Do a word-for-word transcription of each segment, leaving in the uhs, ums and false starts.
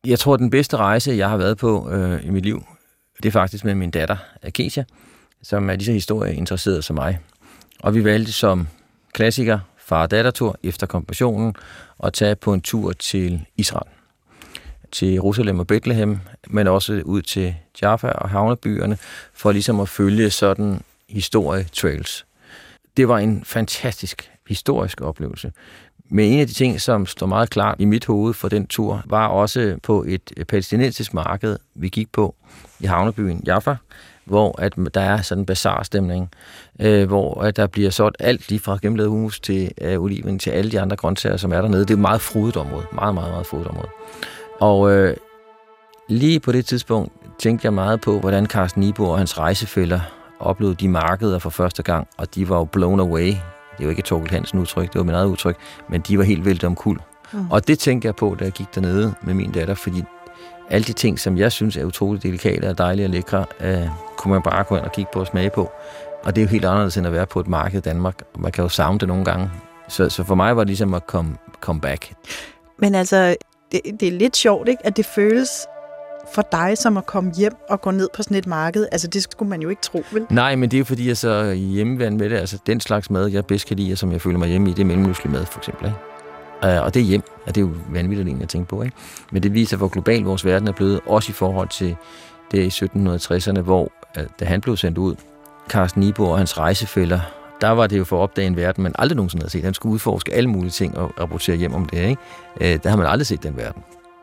Jeg tror, at den bedste rejse, jeg har været på øh, i mit liv, det er faktisk med min datter, Acacia, som er lige så historieinteresseret som mig. Og vi valgte som klassiker, far- og dattertur efter konfirmationen, at tage på en tur til Israel. Til Jerusalem og Bethlehem, men også ud til Jaffa og havnebyerne, for ligesom at følge sådan historie-trails. Det var en fantastisk historisk oplevelse. Men en af de ting, som står meget klart i mit hoved for den tur, var også på et palæstinensisk marked, vi gik på i havnebyen Jaffa, hvor at der er sådan en bazarstemning, øh, hvor at der bliver solgt alt lige fra gennemlavet hummus til øh, oliven til alle de andre grøntsager, som er dernede. Det er et meget frodigt område. Meget, meget, meget frodigt område. Og øh, lige på det tidspunkt tænkte jeg meget på, hvordan Carsten Niebuhr og hans rejsefæller oplevede de markeder for første gang, og de var jo blown away. Det er jo ikke et Thorkild Hansen udtryk, det var mit eget udtryk, men de var helt væltet omkuld. Mm. Og det tænkte jeg på, da jeg gik dernede med min datter, fordi alle de ting, som jeg synes er utroligt delikate og dejlige og lækre, øh, kunne man bare gå ind og kigge på og smage på. Og det er jo helt anderledes end at være på et marked i Danmark. Man kan jo savne det nogle gange. Så, så for mig var det ligesom at komme, come back. Men altså, det, det er lidt sjovt, ikke? At det føles for dig som at komme hjem og gå ned på sådan et marked. Altså, det skulle man jo ikke tro, vel? Nej, men det er jo fordi, jeg så er hjemmevand med det. Altså, den slags mad, jeg bedst kan lide, og som jeg føler mig hjemme i, det er mellemøstlig mad, for eksempel. Ikke? Uh, og det er hjem, og det er jo vanvittigt egentlig at tænke på. Ikke? Men det viser, hvor global vores verden er blevet, også i forhold til det i sytten tresserne, hvor uh, da han blev sendt ud, Carsten Niebuhr og hans rejsefæller, der var det jo for at opdage en verden, man aldrig nogensinde havde set. Han skulle udforske alle mulige ting og rapportere hjem om det. Ikke? Uh, der har man aldrig set den verden.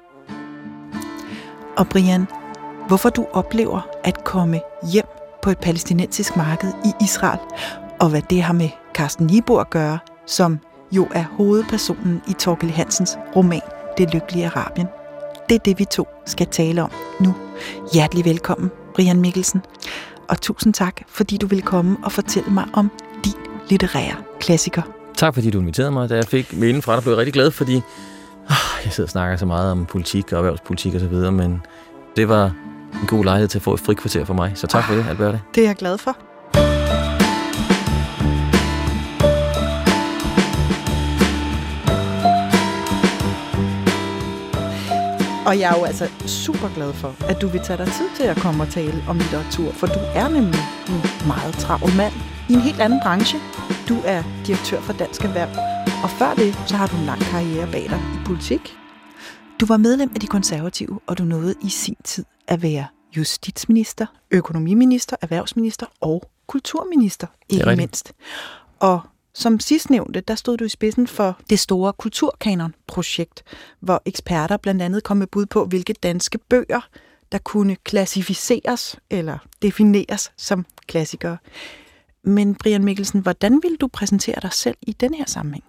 Og Brian, hvorfor du oplever at komme hjem på et palæstinensisk marked i Israel, og hvad det har med Carsten Niebuhr at gøre, som jo er hovedpersonen i Thorkild Hansens roman Det lykkelige Arabien. Det er det, vi to skal tale om nu. Hjertelig velkommen, Brian Mikkelsen. Og tusind tak, fordi du ville komme og fortælle mig om din litterære klassiker. Tak, fordi du inviterede mig. Da jeg fik mailen fra dig, blev jeg rigtig glad, fordi øh, jeg sidder og snakker så meget om politik og erhvervspolitik og så videre, men det var en god lejlighed til at få et frikvarter for mig. Så tak for det, Alberte. Det er jeg glad for. Og jeg er jo altså super glad for, at du vil tage dig tid til at komme og tale om litteratur, for du er nemlig en meget travl mand i en helt anden branche. Du er direktør for Dansk Erhverv, og før det, så har du en lang karriere bag dig i politik. Du var medlem af De Konservative, og du nåede i sin tid at være justitsminister, økonomiminister, erhvervsminister og kulturminister, ikke mindst. Og som sidstnævnte, der stod du i spidsen for det store Kulturkanon-projekt, hvor eksperter blandt andet kom med bud på, hvilke danske bøger, der kunne klassificeres eller defineres som klassikere. Men Brian Mikkelsen, hvordan vil du præsentere dig selv i den her sammenhæng?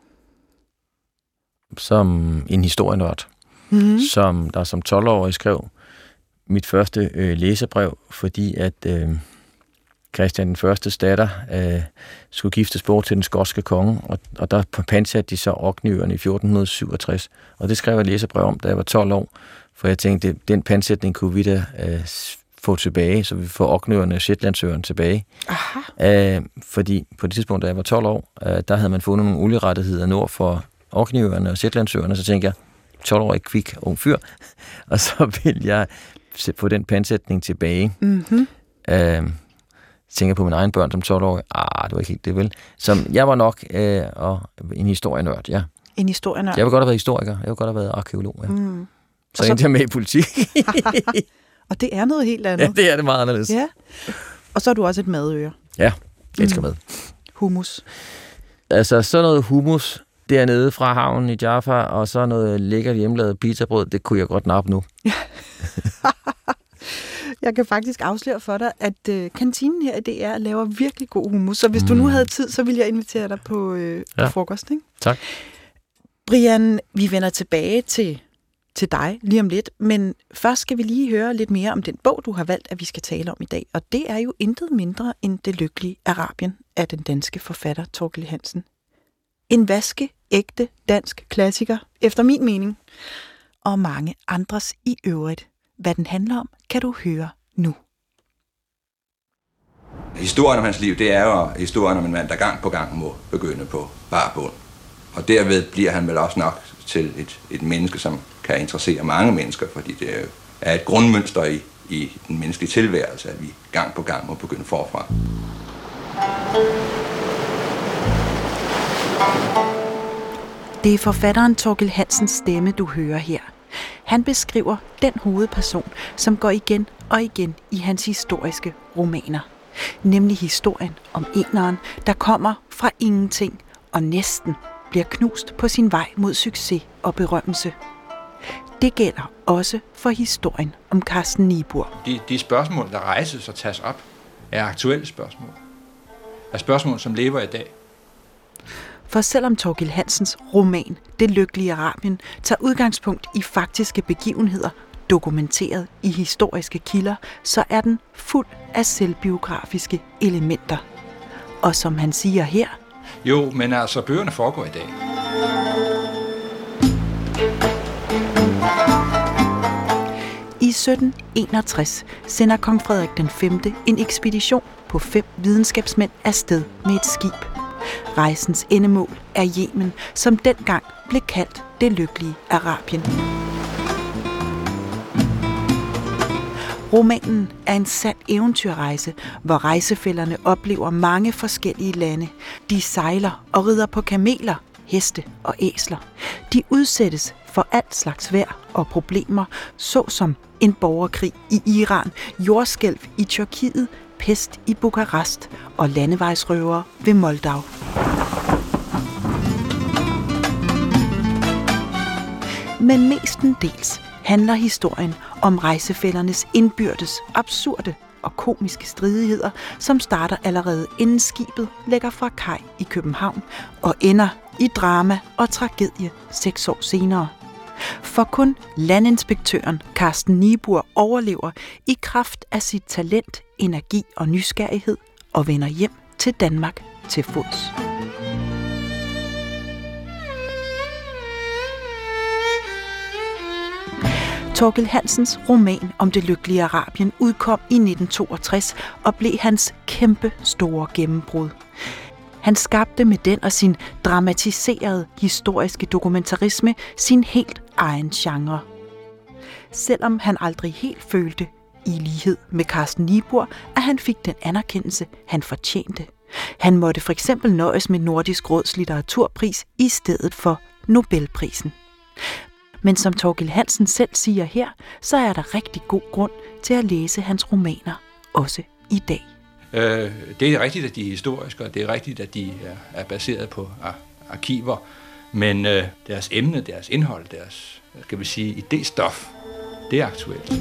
Som en historienørd, mm-hmm. som der som tolv-årig skrev mit første øh, læserbrev, fordi at øh, Christian den Førstes datter øh, skulle giftes bort til den skotske konge, og, og der pansatte de så Orkneyøerne i fjorten syvogtres. Og det skrev jeg et læserbrev om, da jeg var tolv år, for jeg tænkte, at den pansætning kunne vi da øh, få tilbage, så vi får Orkneyøerne og Shetlandsøerne tilbage. Aha. Øh, fordi på det tidspunkt, da jeg var tolv år, øh, der havde man fundet nogle olierettigheder nord for Orkneyøerne og Shetlandsøerne, så tænkte jeg, tolv-årig kvik ung fyr, og så vil jeg få den pansætning tilbage. Mm-hmm. Øh, tænker på mine egne børn som tolv-årig. Ah, det var ikke helt det, vel? Som jeg var nok øh, og en historienørd, ja. En historienørd? Jeg vil godt have været historiker. Jeg vil godt have været arkeolog, ja. Mm. Så, så endte jeg med i politik. Og det er noget helt andet. Ja, det er det meget anderledes. Ja. Og så er du også et madøre. Ja, jeg elsker mm. mad. Hummus. Altså, så noget hummus dernede fra havnen i Jaffa, og så noget lækkert hjemmelavet pizzabrød, det kunne jeg godt nappe nu. Jeg kan faktisk afsløre for dig, at øh, kantinen her i D R laver virkelig god hummus, så hvis mm. du nu havde tid, så ville jeg invitere dig på, øh, ja. på frokost. Ikke? Tak. Brian, vi vender tilbage til, til dig lige om lidt, men først skal vi lige høre lidt mere om den bog, du har valgt, at vi skal tale om i dag, og det er jo intet mindre end Det lykkelige Arabien af den danske forfatter Thorkild Hansen. En vaskeægte dansk klassiker, efter min mening, og mange andres i øvrigt. Hvad den handler om, kan du høre nu. Historien om hans liv, det er jo historien om en mand, der gang på gang må begynde på bar bund. Og derved bliver han vel også nok til et, et menneske, som kan interessere mange mennesker, fordi det er et grundmønster i, i den menneskelige tilværelse, at vi gang på gang må begynde forfra. Det er forfatteren Thorkild Hansens stemme, du hører her. Han beskriver den hovedperson, som går igen og igen i hans historiske romaner. Nemlig historien om eneren, der kommer fra ingenting og næsten bliver knust på sin vej mod succes og berømmelse. Det gælder også for historien om Carsten Niebuhr. De, de spørgsmål, der rejses og tages op, er aktuelle spørgsmål. Er spørgsmål, som lever i dag. For selvom Thorkild Hansens roman Det lykkelige Arabien tager udgangspunkt i faktiske begivenheder, dokumenteret i historiske kilder, så er den fuld af selvbiografiske elementer. Og som han siger her... Jo, men altså, bøgerne foregår i dag. I sytten enogtres sender kong Frederik den femte en ekspedition på fem videnskabsmænd afsted med et skib. Rejsens endemål er Yemen, som dengang blev kaldt det lykkelige Arabien. Romanen er en sand eventyrrejse, hvor rejsefællerne oplever mange forskellige lande. De sejler og rider på kameler, heste og æsler. De udsættes for alt slags vejr og problemer, såsom en borgerkrig i Iran, jordskælv i Tyrkiet, pest i Bukarest og landevejsrøvere ved Moldau. Men mestendels handler historien om rejsefællernes indbyrdes absurde og komiske stridigheder, som starter allerede inden skibet lægger fra kaj i København og ender i drama og tragedie seks år senere. For kun landinspektøren Carsten Niebuhr overlever i kraft af sit talent, energi og nysgerrighed og vender hjem til Danmark til fods. Thorkild Hansens roman om det lykkelige Arabien udkom i nitten toogtres og blev hans kæmpe store gennembrud. Han skabte med den og sin dramatiserede historiske dokumentarisme sin helt egen genre. Selvom han aldrig helt følte, i lighed med Carsten Niebuhr, at han fik den anerkendelse, han fortjente. Han måtte for eksempel nøjes med Nordisk Råds litteraturpris i stedet for Nobelprisen. Men som Thorkild Hansen selv siger her, så er der rigtig god grund til at læse hans romaner, også i dag. Øh, det er rigtigt, at de er historiske, og det er rigtigt, at de er, er baseret på ar- arkiver, men øh, deres emne, deres indhold, deres, skal vi sige, idéstof, det er aktuelt.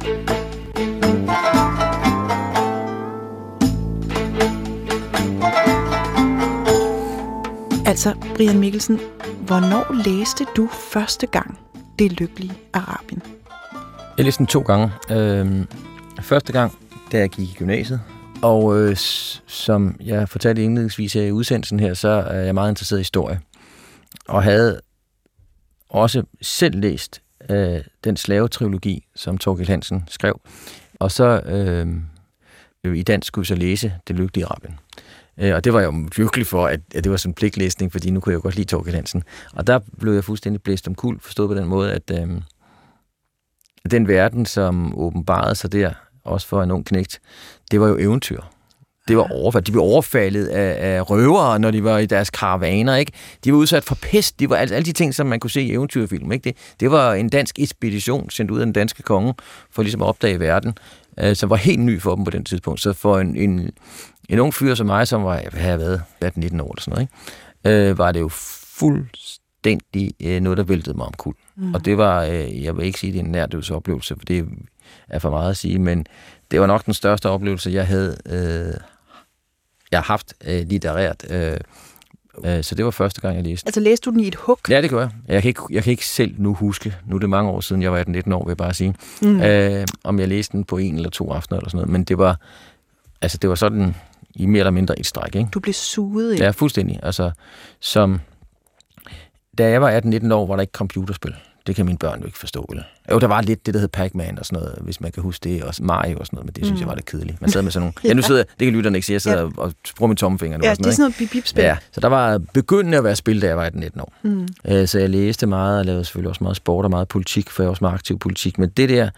Altså, Brian Mikkelsen, hvornår læste du første gang Det lykkelige Arabien? Jeg læste den to gange. Øh, første gang, da jeg gik i gymnasiet, og øh, som jeg fortalte indledningsvis i udsendelsen her, så er jeg meget interesseret i historie, og havde også selv læst øh, den slavetrilogi, som Thorkild Hansen skrev, og så øh, i dansk skulle vi så læse Det lykkelige Arabien. Øh, og det var jeg jo virkelig for, at, at det var sådan en pligtlæsning, fordi nu kunne jeg jo godt lide Thorkild Hansen. Og der blev jeg fuldstændig blæst om kul, forstået på den måde, at øh, den verden, som åbenbarede sig der, også for en ung knægt, det var jo eventyr. Det var overfaldet. De blev overfaldet af, af røvere, når de var i deres karavaner, ikke? De var udsat for pest. De var alle, alle de ting, som man kunne se i eventyrfilm, ikke? Det, det var en dansk ekspedition, sendt ud af den danske konge, for ligesom at opdage verden, øh, som var helt ny for dem på den tidspunkt. Så for en, en, en ung fyr som mig, som var, hvad har jeg været, atten nitten år eller sådan noget, ikke? Øh, var det jo fuldstændig øh, noget, der væltede mig omkuld. Mm. Og det var, øh, jeg vil ikke sige, det er en nærdødsoplevelse, for det er for meget at sige, men det var nok den største oplevelse, jeg havde øh, jeg har haft øh, litterært. Øh, øh, så det var første gang, jeg læste. Altså læste du den i et hug? Ja, det gør jeg. Jeg kan ikke, jeg kan ikke selv nu huske, nu er det mange år siden, jeg var atten nitten år, vil jeg bare sige, mm. øh, om jeg læste den på en eller to aftener eller sådan noget, men det var, altså det var sådan i mere eller mindre et stræk, ikke? Du blev suget i? Ja, fuldstændig. Altså, som, da jeg var atten nitten år, var der ikke computerspil. Det kan mine børn jo ikke forstå, eller? Jo, der var lidt det, der hed Pac-Man og sådan noget, hvis man kan huske det, og Mario og sådan noget, men det synes mm. jeg var lidt kedeligt. Man sad med sådan nogle... Ja, nu sidder det kan lytterne ikke sige, jeg sidder ja. og bruger min tommelfinger nu. Ja, og sådan det er sådan noget bip-bip-spil. Ja, så der var begyndende at være spil, da jeg var nitten år. Mm. Øh, så jeg læste meget, og lavede selvfølgelig også meget sport og meget politik, for jeg var også meget aktiv politik. Men det der,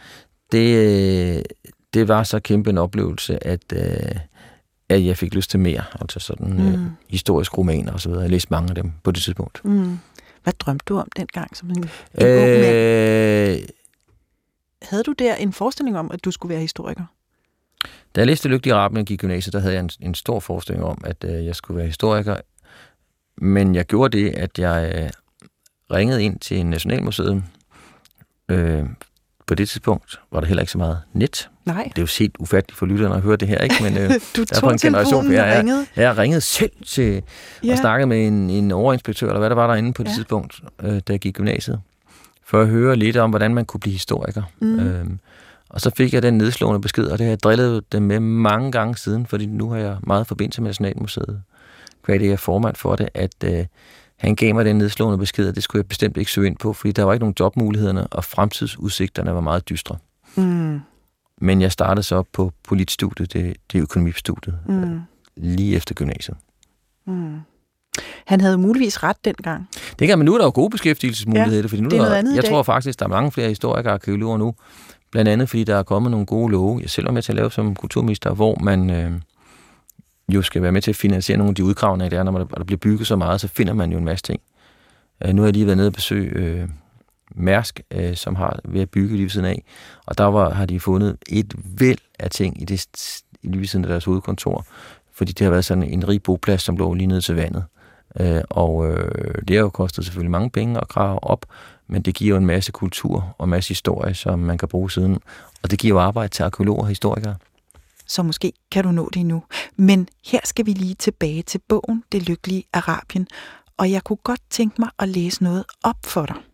det, det var så kæmpe en oplevelse, at, øh, at jeg fik lyst til mere. Altså sådan mm. øh, historisk romaner og så videre. Jeg læste mange af dem på det tidspunkt. Mm. Hvad drømte du om dengang som en, en øh, ung mand? Havde du der en forestilling om, at du skulle være historiker? Da jeg læste Lykkelig Arabien og gik i gymnasiet, der havde jeg en, en stor forestilling om, at øh, jeg skulle være historiker. Men jeg gjorde det, at jeg øh, ringede ind til Nationalmuseet. Øh, på det tidspunkt var der heller ikke så meget net. Nej. Det er jo helt ufatteligt for lytterne at høre det her, ikke? Men øh, du tog telefonen og ringede? Jeg, jeg ringede selv til ja. og snakkede med en, en overinspektør, eller hvad der var derinde på det ja. tidspunkt, øh, da jeg gik i gymnasiet, for at høre lidt om, hvordan man kunne blive historiker. Mm. Øhm, og så fik jeg den nedslående besked, og det har jeg drillet dem med mange gange siden, fordi nu har jeg meget forbindelse med Nationalmuseet. Hvad det er formand for det, at øh, han gav mig den nedslående besked, og det skulle jeg bestemt ikke søge ind på, fordi der var ikke nogen jobmulighederne, og fremtidsudsigterne var meget dystre. Mm. Men jeg startede så op på politstudiet, det, det økonomistudiet, mm. lige efter gymnasiet. Mm. Han havde muligvis ret dengang. Det kan man nu, er der jo gode beskæftigelsesmuligheder, ja, fordi nu det er noget andet jeg i tror dag. faktisk, der er mange flere historikere og arkeologer nu, blandt andet fordi der er kommet nogle gode love. Jeg selv er med til at lave som kulturminister, hvor man øh, jo skal være med til at finansiere nogle af de udgravninger, der er, når der bliver bygget så meget, så finder man jo en masse ting. Øh, nu har jeg lige været nede og besøge øh, Mærsk, øh, som har ved at bygge lige ved siden af, og der var, har de fundet et væld af ting i det lige ved siden af deres hovedkontor, fordi det har været sådan en rig boplads, som lå lige ned til vandet. Øh, og øh, det har jo kostet selvfølgelig mange penge at grave op, men det giver jo en masse kultur og en masse historie, som man kan bruge siden. Og det giver jo arbejde til arkeologer og historikere. Så måske kan du nå det nu. Men her skal vi lige tilbage til bogen Det Lykkelige Arabien, og jeg kunne godt tænke mig at læse noget op for dig.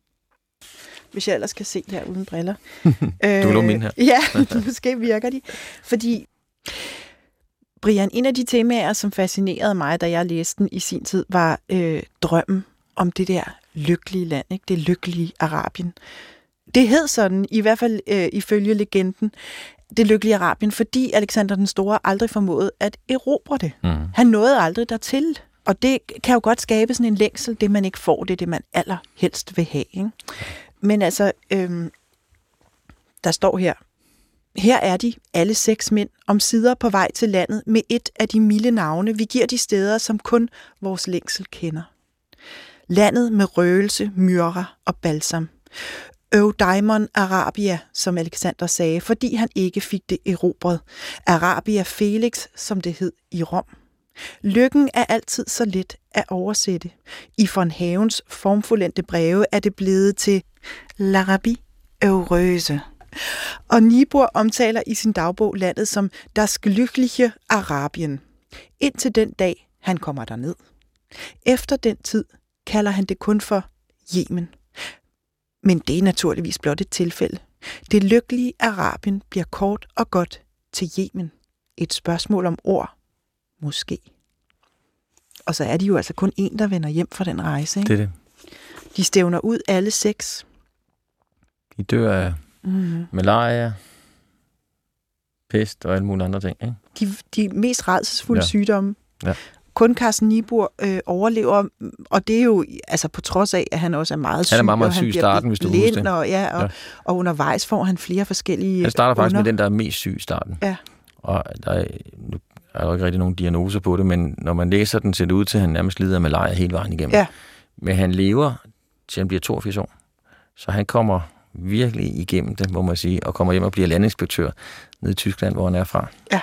Hvis jeg ellers kan se det her uden briller. Du vil mine her. Ja, måske virker de. Fordi, Brian, en af de temaer, som fascinerede mig, da jeg læste den i sin tid, var øh, drømmen om det der lykkelige land, ikke? Det lykkelige Arabien. Det hed sådan, i hvert fald øh, ifølge legenden, det lykkelige Arabien, fordi Alexander den Store aldrig formåede at erobre det. Mm. Han nåede aldrig dertil. Og det kan jo godt skabe sådan en længsel, det man ikke får, det er det, man allerhelst vil have. Ikke? Men altså, øhm, der står her, her er de, alle seks mænd, omsider på vej til landet med et af de milde navne, vi giver de steder, som kun vores længsel kender. Landet med røgelse, myrra og balsam. Eudaimon Arabia, som Alexander sagde, fordi han ikke fik det erobret. Arabia Felix, som det hed i Rom. Lykken er altid så let at oversætte. I von Havens formfuldendte breve er det blevet til l'Arabie heureuse. Og Niebuhr omtaler i sin dagbog landet som das glückliche Arabien. Indtil den dag, han kommer derned. Efter den tid kalder han det kun for Yemen. Men det er naturligvis blot et tilfælde. Det lykkelige Arabien bliver kort og godt til Yemen. Et spørgsmål om ord. Måske. Og så er de jo altså kun en, der vender hjem fra den rejse. Ikke? Det er det. De stævner ud alle seks. De dør af mm-hmm. malaria, pest og alle mulige andre ting. Ikke? De, de mest rædselsfulde ja. sygdomme. Ja. Kun Carsten Niebuhr øh, overlever, og det er jo altså på trods af, at han også er meget syg. Han er meget, meget syg i starten, hvis du husker det. Og, ja, og, ja. og undervejs får han flere forskellige. Han starter faktisk under. med den, der er mest syg i starten. Ja. Og der er, nu er der ikke rigtig nogen diagnoser på det, men når man læser den, ser det ud til, at han nærmest lider af malaria hele vejen igennem. Ja. Men han lever til han bliver toogfirs år. Så han kommer virkelig igennem det, må man sige, og kommer hjem og bliver landinspektør nede i Tyskland, hvor han er fra. Ja.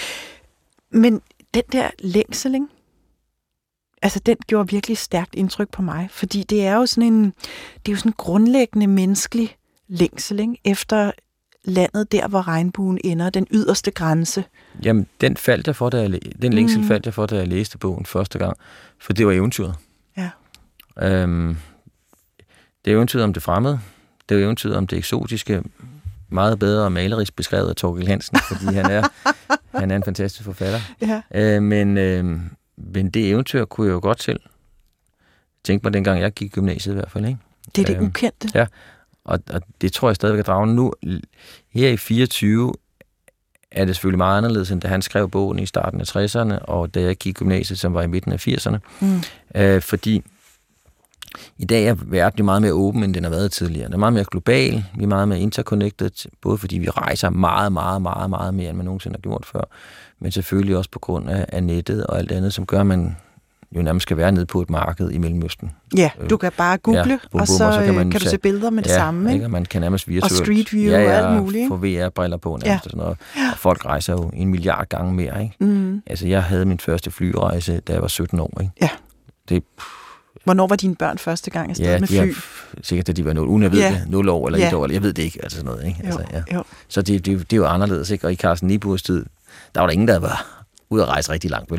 Men den der længsel, ikke? Altså, den gjorde virkelig stærkt indtryk på mig, fordi det er jo sådan en, det er jo sådan en grundlæggende menneskelig længsel, ikke? Efter landet der, hvor regnbuen ender, den yderste grænse. Jamen, den faldt jeg for, da jeg, den længsel mm. faldt jeg for, da jeg læste bogen første gang, for det var eventyret. Ja. Øhm, det er eventyret om det fremmede, det er eventyret om det eksotiske, meget bedre malerisk beskrevet af Thorkild Hansen, fordi han er, han er en fantastisk forfatter. Ja. Øh, men, øh, men det eventyr kunne jeg jo godt selv tænke mig, dengang jeg gik i gymnasiet i hvert fald, ikke? Det er det øhm, ukendte. Ja, og, og det tror jeg stadigvæk er dragen. Nu, her i fireogtyve, er det selvfølgelig meget anderledes, end da han skrev bogen i starten af tresserne, og da jeg gik i gymnasiet, som var i midten af firserne. Mm. Øh, fordi i dag er verden jo meget mere åben, end den har været tidligere. Den er meget mere global, vi er meget mere interconnected, både fordi vi rejser meget, meget, meget, meget mere, end man nogensinde har gjort før, men selvfølgelig også på grund af, af nettet og alt andet, som gør, at man jo nærmest skal være nede på et marked i Mellemøsten. Ja, du kan bare google, ja, bum, bum, og så, og så kan, man kan du se billeder med det ja, samme. Ikke? Og man kan nærmest virtuelt. Og street view ja, ja, og alt muligt. få V R-briller på nærmest. Ja. Og sådan noget. Og folk rejser jo en milliard gange mere. Ikke? Mm. Altså, jeg havde min første flyrejse, da jeg var sytten år. Ikke? Ja. Det, Hvornår var dine børn første gang afsted ja, med fly? Ja, sikkert, at de var nul, uden jeg ved ja. det, nul år eller ja. et år, eller jeg ved det ikke, altså sådan noget. Ikke? Altså, jo, ja. jo. Så det, det, det er jo anderledes, ikke? Og i Carsten Niebuhrs tid, der var der ingen, der var ude at rejse rigtig langt, vel?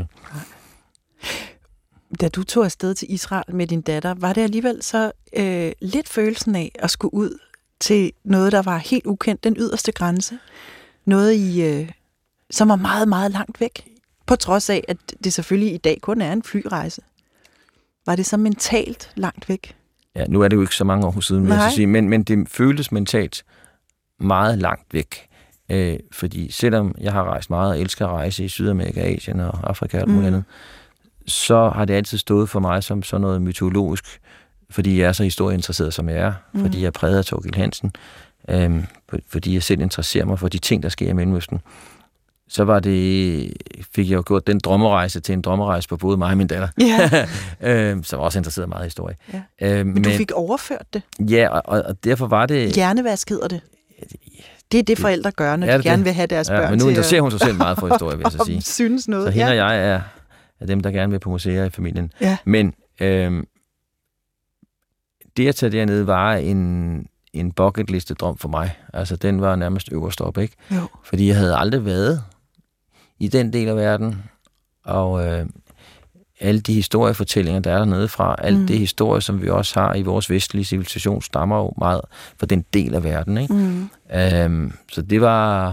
Da du tog afsted til Israel med din datter, var det alligevel så øh, lidt følelsen af at skulle ud til noget, der var helt ukendt, den yderste grænse? Noget, i, øh, som var meget, meget langt væk? På trods af, at det selvfølgelig i dag kun er en flyrejse. Var det så mentalt langt væk? Ja, nu er det jo ikke så mange år siden, vil jeg sige, men, men det føltes mentalt meget langt væk. Øh, fordi selvom jeg har rejst meget og elsker at rejse i Sydamerika, Asien og Afrika og alt muligt mm. andet, så har det altid stået for mig som sådan noget mytologisk, fordi jeg er så historieinteresseret, som jeg er, mm. fordi jeg er præget af Thorkild Hansen, øh, fordi jeg selv interesserer mig for de ting, der sker i Mellemøsten. Så var det, fik jeg jo gjort den drømmerejse til en drømmerejse på både mig og min datter, yeah. øh, som også interesserede meget i historie. Yeah. Øh, men, men du fik overført det? Ja, og, og derfor var det... Hjernevask hedder det. Det er det, forældre gør, når de gerne vil have deres ja, børn til. Men nu interesserer hun sig selv meget for historie, vil jeg så sige. Synes noget. Så hende ja. og jeg er, er dem, der gerne vil på museer i familien. Ja. Men øh, det at tage dernede var en... en bucketliste drøm for mig. Altså, den var nærmest øverst op, ikke? Jo. Fordi jeg havde aldrig været i den del af verden, og øh, alle de historiefortællinger, der er dernede fra, alt mm. det historie, som vi også har i vores vestlige civilisation, stammer jo meget fra den del af verden, ikke? Mm. Øhm, så det var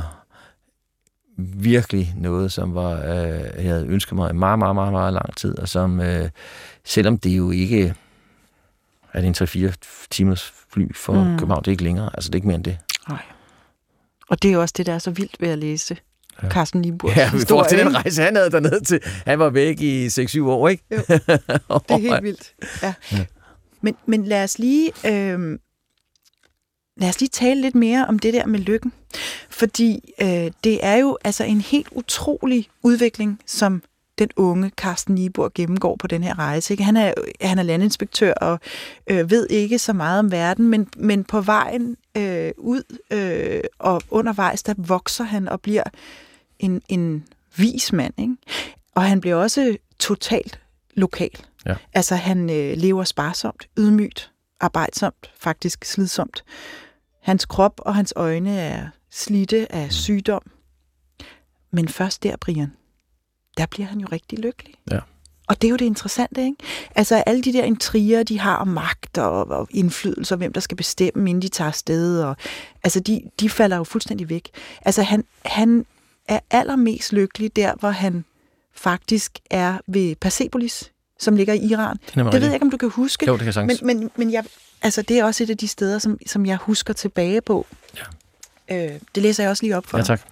virkelig noget, som var, øh, jeg havde ønsket mig i meget, meget, meget, meget lang tid, og som, øh, selvom det jo ikke er det en tre fire timers fly for mm. København, det er ikke længere, altså det er ikke mere end det. Nej. Og det er jo også det, der er så vildt ved at læse ja. Carsten Niebuhrs ja, vi får til den rejse, han havde dernede til. Han var væk i seks syv år, ikke? Jo, det er helt vildt. Ja. Ja. Men, men lad os lige øh, lad os lige tale lidt mere om det der med lykken. Fordi øh, det er jo altså en helt utrolig udvikling, som den unge Carsten Niebuhr gennemgår på den her rejse. Ikke? Han er, han er landinspektør og øh, ved ikke så meget om verden, men, men på vejen øh, ud øh, og undervejs, der vokser han og bliver en, en vis mand. Ikke? Og han bliver også totalt lokal. Ja. Altså han øh, lever sparsomt, ydmygt, arbejdsomt, faktisk slidsomt. Hans krop og hans øjne er slidte af sygdom. Men først der, Brian, der bliver han jo rigtig lykkelig. Ja. Og det er jo det interessante, ikke? Altså alle de der intriger, de har om magt og, og indflydelse, og hvem der skal bestemme, inden de tager afsted, og altså de, de falder jo fuldstændig væk. Altså han, han er allermest lykkelig der, hvor han faktisk er ved Persepolis, som ligger i Iran. Det, det ved jeg ikke, om du kan huske. Jo, det kan jeg sagtens. Men, men, men jeg, altså, det er også et af de steder, som, som jeg husker tilbage på. Ja. Øh, det læser jeg også lige op for. Ja, tak.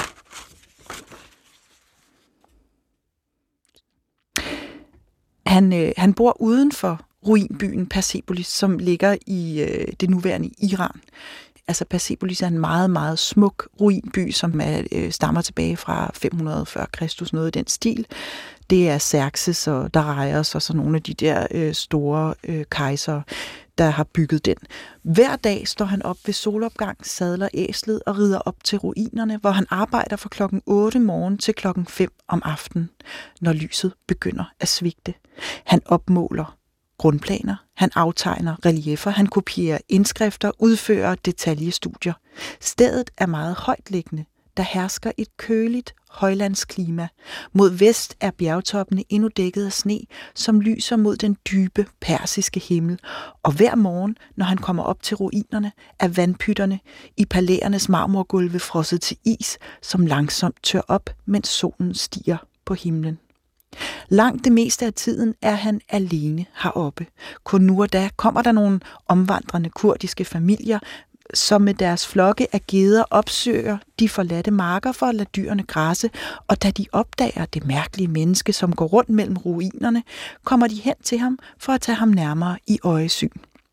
Han, øh, han bor uden for ruinbyen Persepolis, som ligger i øh, det nuværende Iran. Altså Persepolis er en meget, meget smuk ruinby, som er, øh, stammer tilbage fra fem hundrede og fyrre Kristus, noget i den stil. Det er Xerxes og Darius og så nogle af de der øh, store øh, kejsere, der har bygget den. Hver dag står han op ved solopgang, sadler æslet og rider op til ruinerne, hvor han arbejder fra klokken otte morgen til klokken fem om aftenen, når lyset begynder at svigte. Han opmåler grundplaner, han aftegner relieffer, han kopierer indskrifter, udfører detaljestudier. Stedet er meget højtliggende. Der hersker et køligt højlandsklima. Mod vest er bjergtoppene endnu dækket af sne, som lyser mod den dybe persiske himmel. Og hver morgen, når han kommer op til ruinerne, er vandpytterne i palæernes marmorgulve frosset til is, som langsomt tør op, mens solen stiger på himlen. Langt det meste af tiden er han alene heroppe. Kun nu og da kommer der nogle omvandrende kurdiske familier, som med deres flokke af geder opsøger de forladte marker for at lade dyrene græsse, og da de opdager det mærkelige menneske, som går rundt mellem ruinerne, kommer de hen til ham for at tage ham nærmere i øjesyn.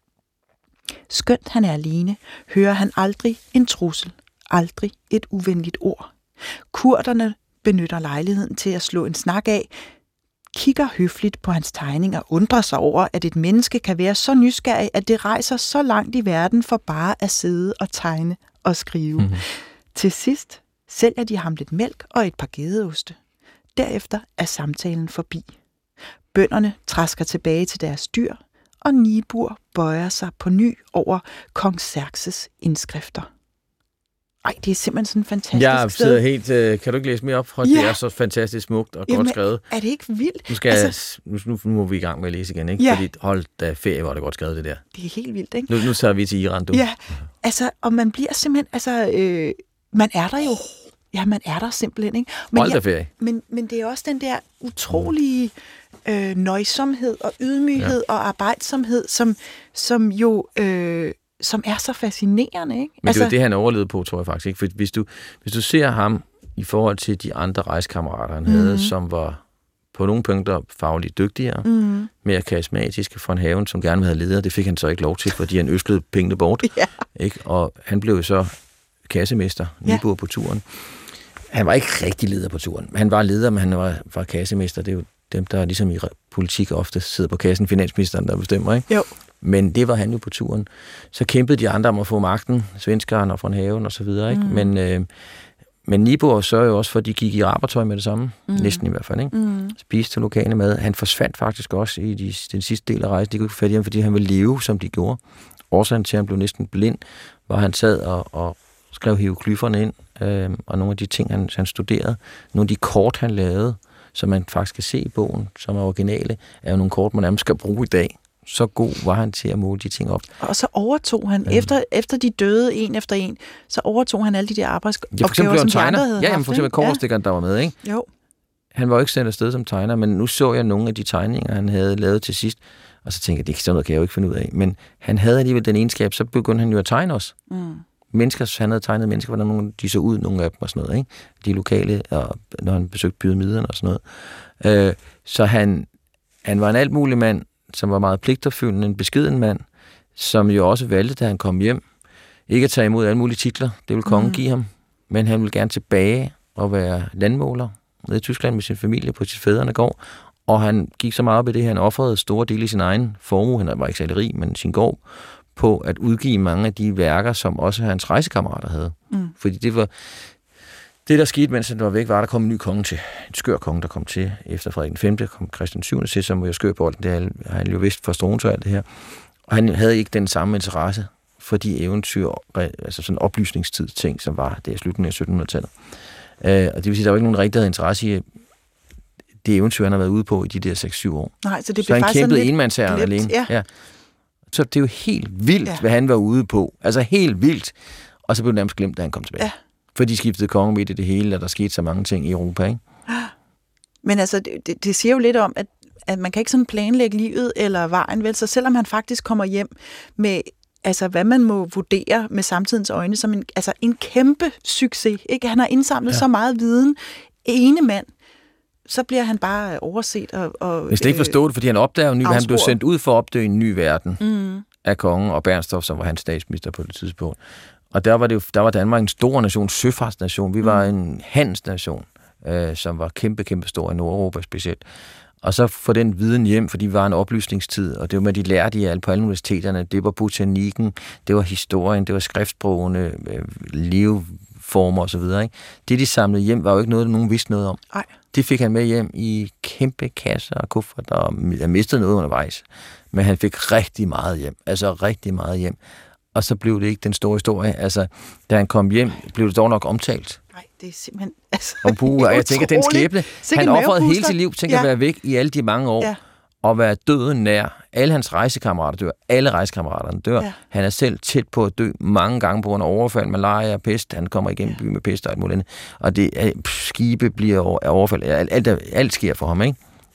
Skønt han er alene, hører han aldrig en trussel, aldrig et uvenligt ord. Kurderne benytter lejligheden til at slå en snak af, kigger høfligt på hans tegning og undrer sig over, at et menneske kan være så nysgerrig, at det rejser så langt i verden for bare at sidde og tegne og skrive. Mm-hmm. Til sidst sælger de ham lidt mælk og et par gedeoste. Derefter er samtalen forbi. Bønderne træsker tilbage til deres dyr, og Niebuhr bøjer sig på ny over kong Xerxes indskrifter. Ej, det er simpelthen sådan en fantastisk jeg sted. sidder helt... Øh, kan du ikke læse mere op fra? Ja. Det er så fantastisk smukt og Jamen, godt skrevet. Er det ikke vildt? Nu, skal altså, jeg, nu, nu må vi i gang med at læse igen, ikke? Ja. Fordi hold da ferie, hvor det godt skrevet, det der. Det er helt vildt, ikke? Nu, nu tager vi til Iran, du. Ja, altså, og man bliver simpelthen... Altså, øh, man er der jo... Ja, man er der simpelthen, ikke? Men, hold da ja, ferie. men, men det er også den der utrolige øh, nøjsomhed og ydmyghed ja. og arbejdsomhed, som, som jo... Øh, som er så fascinerende, ikke? Men altså, det er det, han overlevede på, tror jeg faktisk ikke. For hvis du, hvis du ser ham i forhold til de andre rejsekammerater, han mm-hmm. havde, som var på nogle punkter fagligt dygtigere, mm-hmm. mere karismatiske, von Haven, som gerne ville have leder, det fik han så ikke lov til, fordi han øskede pengene bort. Ja. Ikke? Og han blev så kassemester, Niebuhr, ja. på turen. Han var ikke rigtig leder på turen. Han var leder, men han var, var kassemester. Det er jo dem, der ligesom i politik ofte sidder på kassen, finansministeren, der bestemmer, ikke? Jo. Men det var han jo på turen. Så kæmpede de andre om at få magten, svenskerne og von Haven og så videre, ikke? Mm. Men, øh, men Niebuhr sørger jo også for, at de gik i arbejdertøj med det samme. Mm. Næsten i hvert fald, ikke? Mm. Spiste til lokale mad. Han forsvandt faktisk også i de, den sidste del af rejsen. De kunne ikke få fat i ham, fordi han ville leve, som de gjorde. Årsagen til, at han blev næsten blind, hvor han sad og, og skrev hieroglyferne ind, øh, og nogle af de ting, han, han studerede. Nogle af de kort, han lavede, som man faktisk kan se i bogen, som er originale, er jo nogle kort, man nærmest skal bruge i dag. Så god var han til at måle de ting op. Og så overtog han, ja. efter, efter de døde en efter en, så overtog han alle de der arbejdsopgaver, ja, som de andre havde ja, haft. Ja, for eksempel kobberstikkeren, der var med, ikke? Jo. Han var jo ikke sendt afsted som tegner, men nu så jeg nogle af de tegninger, han havde lavet til sidst, og så tænkte jeg, det er sådan noget, kan jeg jo ikke finde ud af. Men han havde alligevel den egenskab, så begyndte han jo at tegne os. Mm. Mennesker, han havde tegnet mennesker, hvordan nogle, de så ud, nogle af dem og sådan noget, ikke? De lokale, og når han besøgte pyramiderne og sådan noget. Øh, så han, han var en alt mulig mand, som var meget pligtopfyldende, en beskeden mand, som jo også valgte, da han kom hjem, ikke at tage imod alle mulige titler, det ville kongen mm. give ham, men han ville gerne tilbage og være landmåler nede i Tyskland med sin familie på sit fædrenegård, og han gik så meget op i det, han offrede store dele i sin egen formue, han var ikke særlig rig, men sin gård, på at udgive mange af de værker, som også hans rejsekammerater havde. Mm. Fordi det var det, der skete, mens han var væk, var, der kom en ny konge til. En skør konge, der kom til efter Frederik den femte, kom Christian den syvende til, som var jo skør på det har han jo vidst for Stones og alt det her. Og han havde ikke den samme interesse for de eventyr, altså sådan oplysningstid ting, som var det i slutningen af syttenhundredetallet. Uh, og det vil sige, der var ikke nogen rigtig, der havde interesse i det eventyr, han har været ude på i de der seks syv år. Nej, så det så blev han kæmpede enmandsherren alene. Ja. Ja. Så det er jo helt vildt, ja. hvad han var ude på. Altså helt vildt. Og så blev det nærmest glemt, da han kom tilbage. Ja. For de skiftede konge midt i det hele, og der skete så mange ting i Europa, ikke? Men altså, det, det siger jo lidt om, at, at man kan ikke sådan planlægge livet eller vejen, vel? Så selvom han faktisk kommer hjem med, altså hvad man må vurdere med samtidens øjne, som en, altså en kæmpe succes, ikke? Han har indsamlet ja. så meget viden, ene mand, så bliver han bare overset og... og Hvis det ikke forstod det, fordi han opdager en ny, han blev sendt ud for at opdage en ny verden mm. af kongen og Bernstorff, som var hans statsminister på det tidspunkt. Og der var, det jo, der var Danmark en stor nation, søfartsnation. Vi var en handelsnation, øh, som var kæmpe, kæmpe stor i Nordeuropa specielt. Og så få den viden hjem, fordi vi var en oplysningstid, og det var med, de lærte i alle på alle universiteterne. Det var botanikken, det var historien, det var skriftsprogene, øh, leveformer osv. Det, de samlede hjem, var jo ikke noget, der nogen vidste noget om. Ej. Det fik han med hjem i kæmpe kasser og kufferter, og han mistede noget undervejs. Men han fik rigtig meget hjem, altså rigtig meget hjem. Og så blev det ikke den store historie. Altså, da han kom hjem, blev det dog nok omtalt. Nej, det er simpelthen... Altså, og puh, og jeg tænker, den skæbne. Han offrede hele sit liv, tænker ja. at være væk i alle de mange år, ja. og være døden nær. Alle hans rejsekammerater dør. Alle rejsekammeraterne dør. Ja. Han er selv tæt på at dø mange gange på grund af overfald, malaria og pest. Han kommer igennem ja. by med pest og alt muligt andet. Og det, pff, skibe bliver overfaldet. Alt, alt, alt sker for ham, ikke?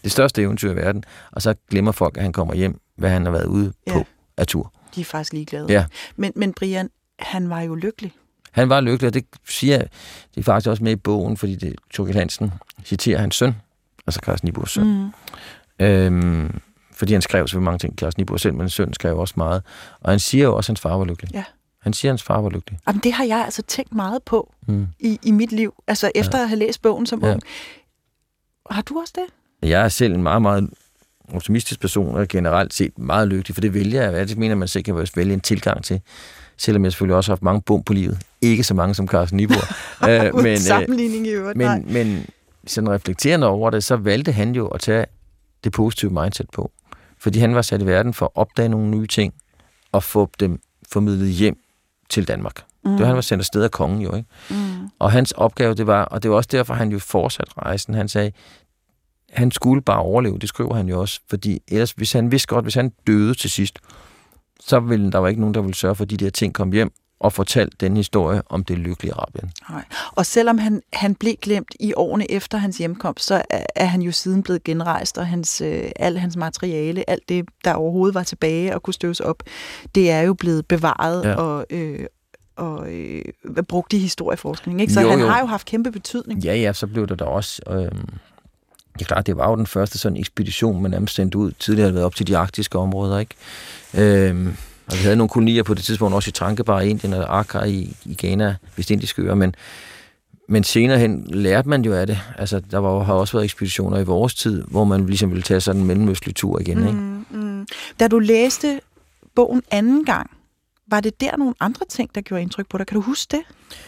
Det største eventyr i verden, og så glemmer folk, at han kommer hjem, hvad han har været ude Ja. på af tur. De er faktisk ligeglade. Ja. Men, men Brian, han var jo lykkelig. Han var lykkelig, og det siger jeg, det er faktisk også med i bogen, fordi det Thorkild Hansen citerer hans søn, altså Carsten Niebuhrs søn. Mm. Øhm, fordi han skrev så mange ting, Carsten Niebuhr selv, men hans søn skrev også meget. Og han siger jo også, at hans far var lykkelig. Ja. Han siger, at hans far var lykkelig. Jamen, det har jeg altså tænkt meget på Mm. i, i mit liv. Altså efter Ja. at have læst bogen som Ja. ung. Har du også det? Jeg er selv en meget, meget optimistisk person, og er generelt set meget lykkelig, for det vælger jeg. Det mener man selv kan vælge en tilgang til. Selvom jeg selvfølgelig også har haft mange bum på livet. Ikke så mange som Carsten Niebuhr. øh, Uden sammenligning i øvrigt, nej. men, men sådan reflekterende over det, så valgte han jo at tage det positive mindset på. Fordi han var sat i verden for at opdage nogle nye ting, og få dem formidlet hjem til Danmark. Mm. Det var, han var sendt afsted af kongen jo, ikke? Mm. Og hans opgave, det var, og det var også derfor, han jo fortsatte rejsen. Han sagde, han skulle bare overleve, det skriver han jo også, fordi ellers, hvis han vidste godt, hvis han døde til sidst, så ville der var ikke nogen, der ville sørge for, at de der ting kom hjem og fortalte den historie om det lykkelige Arabien. Nej. Og selvom han, han blev glemt i årene efter hans hjemkomst, så er, er han jo siden blevet genrejst, og hans, øh, al hans materiale, alt det, der overhovedet var tilbage og kunne støves op, det er jo blevet bevaret Ja. og, øh, og øh, brugt i historieforskning. Ikke? Så Jo, han jo. har jo haft kæmpe betydning. Ja, ja, så blev der da også... Øh, det er klart, det var jo den første sådan ekspedition, man nærmest sendte ud. Tidligere havde det været op til de arktiske områder, ikke? Øh, og vi havde nogle kolonier på det tidspunkt, også i Tranquebar i Indien og Accra i, i Ghana, Vestindiske øer, men, men senere hen lærte man jo af det. Altså, der var, har også været ekspeditioner i vores tid, hvor man ligesom ville tage sådan en mellemøstlig tur igen, ikke? Mm, mm. Da du læste bogen anden gang, var det der nogle andre ting, der gjorde indtryk på dig? Kan du huske det?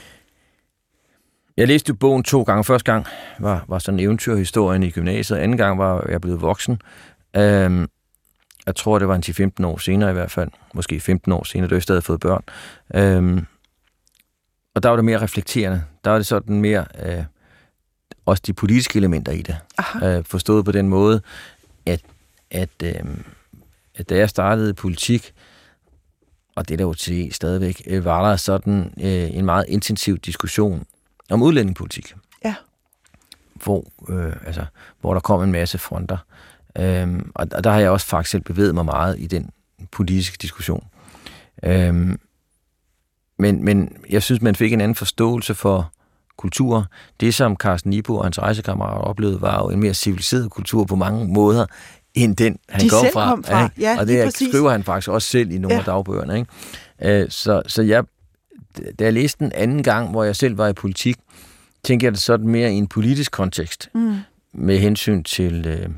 Jeg læste jo bogen to gange. Første gang var, var sådan eventyrhistorien i gymnasiet. Anden gang var jeg blevet voksen. Øhm, jeg tror, det var en ti til femten år senere i hvert fald. Måske femten år senere, da jeg stadig fået børn. Øhm, og der var det mere reflekterende. Der var det sådan mere øh, også de politiske elementer i det. Øh, forstået på den måde, at, at, øh, at da jeg startede politik, og det der jo til stadigvæk, øh, var der sådan øh, en meget intensiv diskussion om udlændingepolitik. Ja. Hvor, øh, altså, hvor der kom en masse fronter. Øhm, og, og der har jeg også faktisk selv bevæget mig meget i den politiske diskussion. Øhm, men, men jeg synes, man fik en anden forståelse for kultur. Det, som Carsten Niebuhr og hans rejsekammerater oplevede, var jo en mere civiliseret kultur på mange måder, end den, han De kom selv fra. kom fra. Ikke? Ja, og lige det præcis. skriver han faktisk også selv i nogle Ja. af dagbøgerne. Ikke? Øh, så, så jeg, da jeg læste den anden gang, hvor jeg selv var i politik, tænkte jeg det sådan mere i en politisk kontekst, Mm. med hensyn til øh,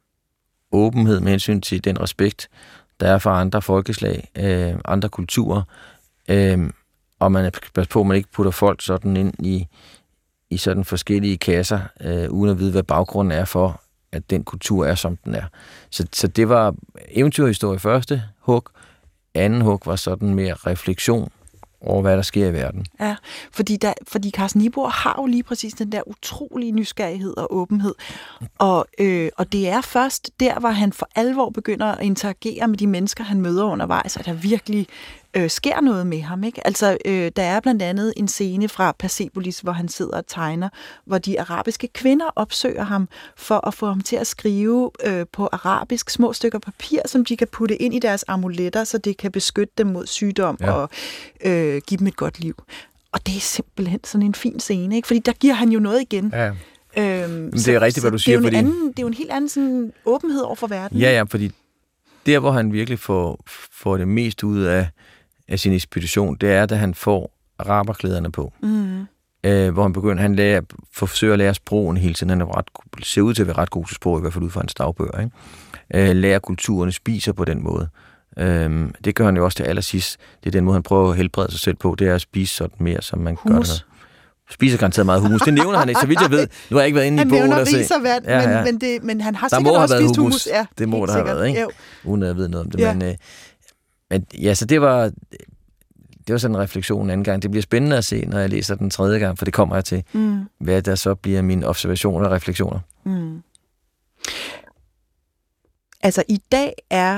åbenhed, med hensyn til den respekt, der er for andre folkeslag, øh, andre kulturer, øh, og man skal passe på, at man ikke putter folk sådan ind i, i sådan forskellige kasser, øh, uden at vide, hvad baggrunden er for, at den kultur er, som den er. Så, så det var eventyrhistorie første hug. Anden hug var sådan mere refleksion over, hvad der sker i verden. Ja, fordi, der, fordi Carsten Niebuhr har jo lige præcis den der utrolige nysgerrighed og åbenhed. Og, øh, og det er først der, hvor han for alvor begynder at interagere med de mennesker, han møder undervejs, at der virkelig øh, sker noget med ham. Ikke? Altså, øh, der er blandt andet en scene fra Persepolis, hvor han sidder og tegner, hvor de arabiske kvinder opsøger ham for at få ham til at skrive øh, på arabisk små stykker papir, som de kan putte ind i deres amuletter, så det kan beskytte dem mod sygdom ja. og øh, give dem et godt liv. Og det er simpelthen sådan en fin scene, ikke? Fordi der giver han jo noget igen. Ja. Øhm, det er rigtigt, hvad du siger. Det er, fordi... anden, det er jo en helt anden sådan, åbenhed over for verden. Ja, ja, fordi der, hvor han virkelig får, får det mest ud af, af sin ekspedition, det er, da han får araberklæderne på. Mm. Øh, hvor han begynder, han lærer, forsøger at lære sprogen hele tiden. Han er ret, ser ud til at være ret god til sprog, i hvert fald ud fra hans dagbøger. Ikke? Øh, lærer kulturerne, spiser på den måde. Øh, det gør han jo også til allersidst. Det er den måde, han prøver at helbrede sig selv på. Det er at spise sådan mere, som man Hummus. gør det. Spiser garanteret meget hummus. Det nævner han ikke, så vidt jeg ved. Nu har jeg ikke været inde han i bogen. Han nævner og se. ris og vand, ja, ja. Men, men, det, men han har der sikkert må også have været spist hummus. hummus. Ja, det må der have været, ikke? Jo. Uden at jeg ved noget om det. Ja. Men, øh, men ja, så det var, det var sådan en refleksion anden gang. Det bliver spændende at se, når jeg læser den tredje gang, for det kommer jeg til, mm. hvad der så bliver mine observationer og refleksioner. Mm. Altså, i dag er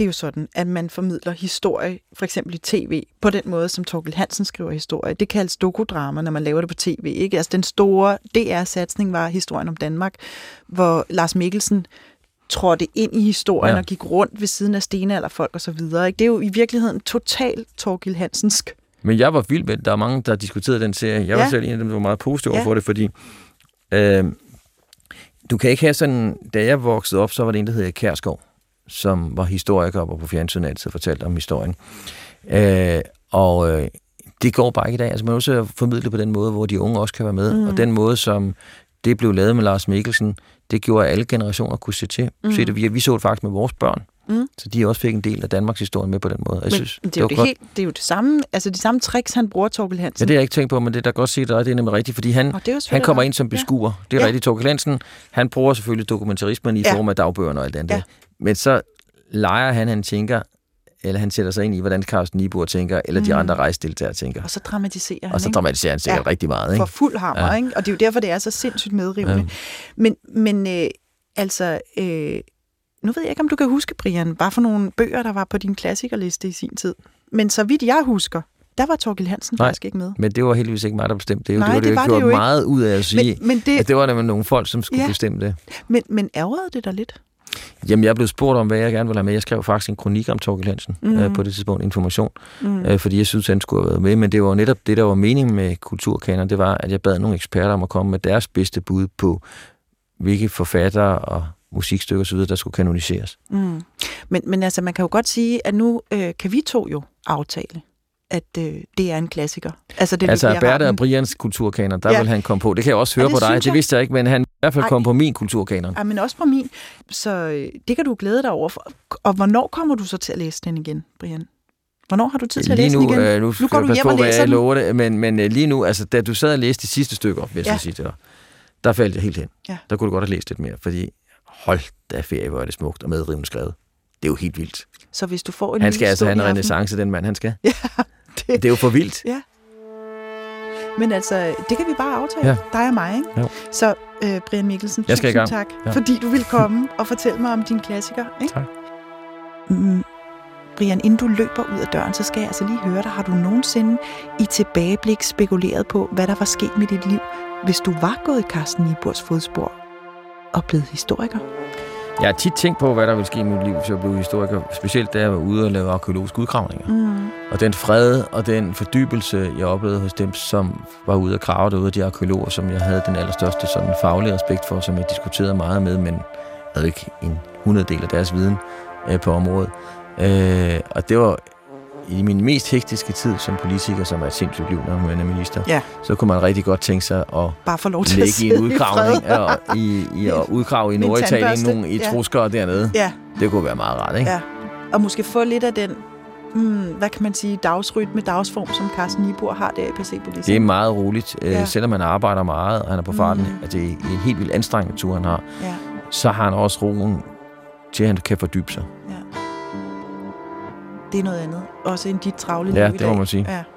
det er jo sådan, at man formidler historie, for eksempel i tv, på den måde, som Thorkild Hansen skriver historie. Det kaldes dokudrama, når man laver det på tv, ikke? Altså den store D R-satsning var Historien om Danmark, hvor Lars Mikkelsen trådte ind i historien ja. og gik rundt ved siden af stenalderfolk og så videre. Ikke? Det er jo i virkeligheden totalt Thorkild Hansensk. Men jeg var vild med det. Der er mange, der diskuterede den serie. Jeg ja. var selv en af dem, der var meget positiv ja. for det, fordi øh, du kan ikke have sådan... Da jeg voksede op, så var det en, der hedder Kjærsgaard, som var historiker og på fjernsynet altid fortalte om historien. Øh, og øh, det går bare ikke i dag. Altså man er også formidle på den måde, hvor de unge også kan være med. Mm. Og den måde, som det blev lavet med Lars Mikkelsen, det gjorde, at alle generationer kunne se til. Mm. Se det, vi, vi så det faktisk med vores børn. Mm. Så de også fik en del af Danmarks historie med på den måde. Jeg men synes, det, er det, jo var det, godt. helt, det er jo det samme, altså de samme tricks, han bruger, Thorkild Hansen. Ja, det har jeg ikke tænkt på, men det er da godt set, at det er nemlig rigtigt, fordi han, han kommer ind som beskuer. Ja. Det er ja. rigtigt. Thorkild Hansen, han bruger selvfølgelig dokumentarismen i ja. form af dagbøgerne og alt det ja. Men så leger han, han tænker, eller han sætter sig ind i, hvordan Carsten Niebuhr tænker, eller mm. de andre rejsedeltagere tænker. Og så dramatiserer han, Og så dramatiserer han sikkert ja. rigtig meget, ikke? For fuld hammer, ja. ikke? Og det er jo derfor, det er så sindssygt medrivende. Ja. Men, men øh, altså... Øh, nu ved jeg ikke, om du kan huske, Brian, bare for nogle bøger, der var på din klassikerliste i sin tid. Men så vidt jeg husker, der var Thorkild Hansen Nej, faktisk ikke med. Men det var heldigvis ikke mig, der bestemte det. Nej, det var det, det var gjort det jo meget ud af at sige, men, men det, at det var nemlig nogle folk, som skulle ja, bestemme det. Men, men ærgerede det dig lidt? Jamen, jeg blev spurgt om, hvad jeg gerne ville have med. Jeg skrev faktisk en kronik om Thorkild Hansen mm. øh, på det tidspunkt, Information, mm. øh, fordi jeg synes, han skulle have været med. Men det var netop det, der var meningen med kulturkanon, det var, at jeg bad nogle eksperter om at komme med deres bedste bud på, hvilke forfattere og musikstykker osv., der skulle kanoniseres. Mm. Men, men altså, man kan jo godt sige, at nu øh, kan vi to jo aftale, at øh, det er en klassiker. Altså, det altså Berthe og Brians kulturkanon, der ja. vil han komme på. Det kan jeg også høre ja, på dig. Jeg. Det vidste jeg ikke, men han i hvert fald kom på min kulturkanon. Ja, men også på min. Så øh, det kan du glæde dig over. For. Og hvornår kommer du så til at læse den igen, Brian? Hvornår har du tid til at lige læse nu, den igen? Øh, nu, nu går du hjem og læser den. Lover det, men, men lige nu, altså, da du sad og læste de sidste stykker, vil jeg ja. sige til dig, der faldt jeg helt hen. Ja. Der kunne du godt have læst lidt mere, fordi hold da ferie, hvor er det smukt og medrivende skrevet. Det er jo helt vildt. Så hvis du får en han skal altså have en renæssance, den mand, han skal. Ja, det... det er jo for vildt. Ja. Men altså, det kan vi bare aftale. Ja. Dig og mig, ikke? Jo. Så øh, Brian Mikkelsen, jeg skal tusind tak, ja. fordi du vil komme og fortælle mig om din klassiker. Ikke? Tak. Mm, Brian, inden du løber ud af døren, så skal jeg altså lige høre dig. Har du nogensinde i tilbageblik spekuleret på, hvad der var sket med dit liv, hvis du var gået i Carsten Niebuhrs fodspor og blevet historiker? Jeg har tit tænkt på, hvad der ville ske i mit liv, hvis jeg blev historiker. Specielt da jeg var ude og lave arkeologiske udgravninger. Mm. Og den fred og den fordybelse, jeg oplevede hos dem, som var ude og grave derude, de arkeologer, som jeg havde den allerstørste sådan faglige respekt for, som jeg diskuterede meget med, men havde ikke en hundreddel af deres viden øh, på området. Øh, og det var i min mest hektiske tid som politiker, som er et sindssygt liv, når man er minister, ja. så kunne man rigtig godt tænke sig at bare få lov til lægge at i en udgravning og i, i at udgrave i Norditalien nogle etruskere ja. dernede. Ja. Det kunne være meget rart, ikke? Ja. Og måske få lidt af den, hmm, hvad kan man sige, dagsrytme, dagsform, som Carsten Niebuhr har der i P C-politiet. Det er meget roligt, ja. selvom han arbejder meget, og han er på farten, mm. at det er en helt vildt anstrengende tur, han har, ja. så har han også roen til, at han kan fordybe sig. Ja. Det er noget andet. Også end dit travle liv ja, i dag. Ja, det må man sige. Ja.